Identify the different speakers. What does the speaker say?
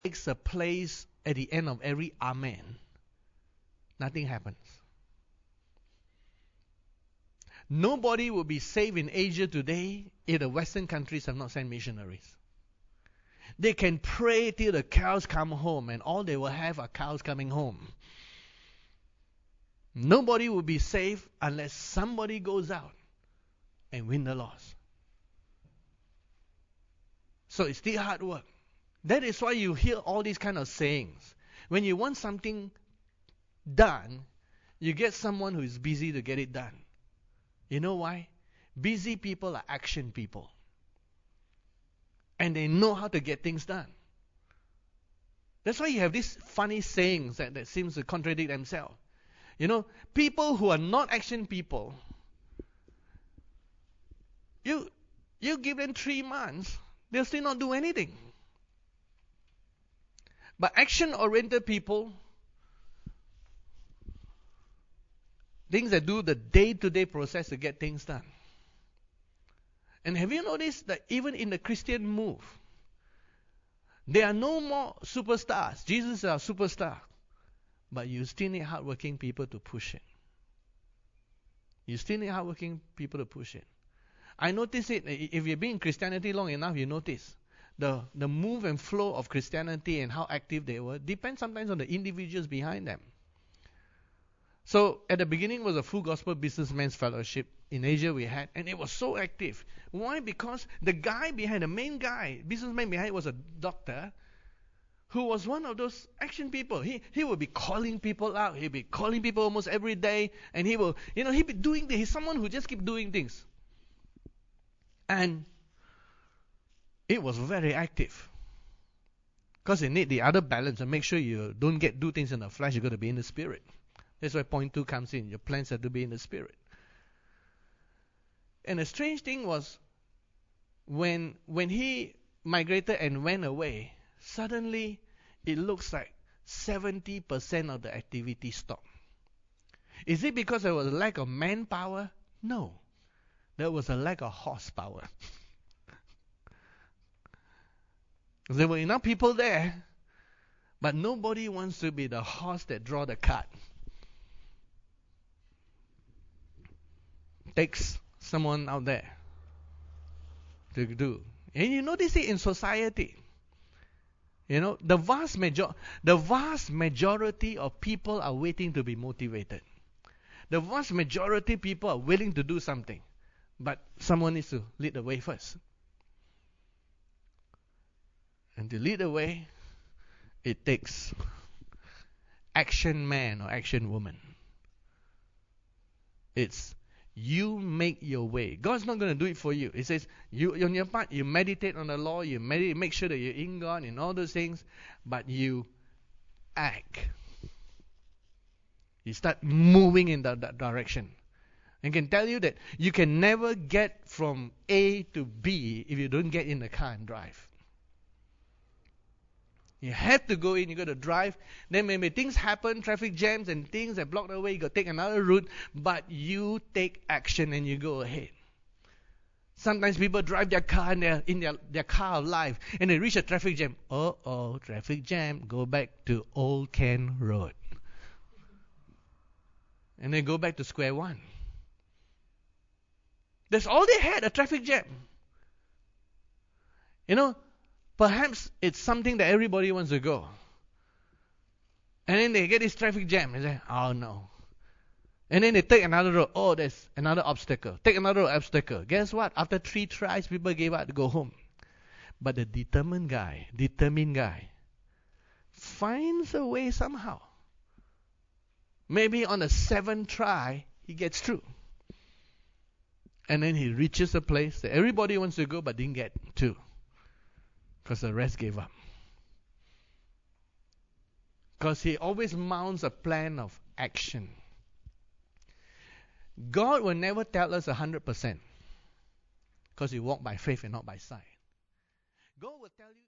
Speaker 1: takes a place at the end of every amen, nothing happens. Nobody will be saved in Asia today if the Western countries have not sent missionaries. They can pray till the cows come home, and all they will have are cows coming home. Nobody will be saved unless somebody goes out and win the lost. So it's still hard work. That is why you hear all these kind of sayings. When you want something done, you get someone who is busy to get it done. You know why? Busy people are action people. And they know how to get things done. That's why you have these funny sayings that seems to contradict themselves. You know, people who are not action people, you give them 3 months, they'll still not do anything. But action-oriented people, things that do the day-to-day process to get things done. And have you noticed that even in the Christian move, there are no more superstars. Jesus is our superstar. But you still need hardworking people to push it. You still need hardworking people to push it. I notice it. If you've been in Christianity long enough, you notice the move and flow of Christianity and how active they were depends sometimes on the individuals behind them. So at the beginning was a Full Gospel Businessmen's Fellowship in Asia we had, and it was so active. Why? Because the guy behind, the main guy, businessman behind, was a doctor who was one of those action people. He would be calling people out. He'd be calling people almost every day, and he'd be doing this. He's someone who just keep doing things. And it was very active. Because you need the other balance and make sure you don't do things in the flesh. You've got to be in the spirit. That's why point 2 comes in. Your plans have to be in the spirit. And the strange thing was, when he migrated and went away, suddenly it looks like 70% of the activity stopped. Is it because there was a lack of manpower? No. There was a lack of horsepower. There were enough people there, but nobody wants to be the horse that draw the cart. Takes someone out there to do. And you notice it in society. You know, the vast majority of people are waiting to be motivated. The vast majority of people are willing to do something. But someone needs to lead the way first. And to lead the way, it takes action man or action woman. It's you make your way. God's not going to do it for you. It says, you on your part, you meditate on the law, you make sure that you're in God and all those things, but you act. You start moving in that direction. I can tell you that you can never get from A to B if you don't get in the car and drive. You have to go in, you got to drive. Then maybe things happen, traffic jams and things that block the way, you got to take another route, but you take action and you go ahead. Sometimes people drive their car and they're in their car of life and they reach a traffic jam. Traffic jam, go back to Old Kent Road. And they go back to square one. That's all they had, a traffic jam. You know, perhaps it's something that everybody wants to go. And then they get this traffic jam and say, oh no. And then they take another road. Oh, there's another obstacle. Take another obstacle. Guess what? After 3 tries, people gave up to go home. But the determined guy, finds a way somehow. Maybe on the 7th try, he gets through. And then he reaches a place that everybody wants to go but didn't get to. Because the rest gave up. Because he always mounts a plan of action. God will never tell us 100%. Because we walk by faith and not by sight. God will tell you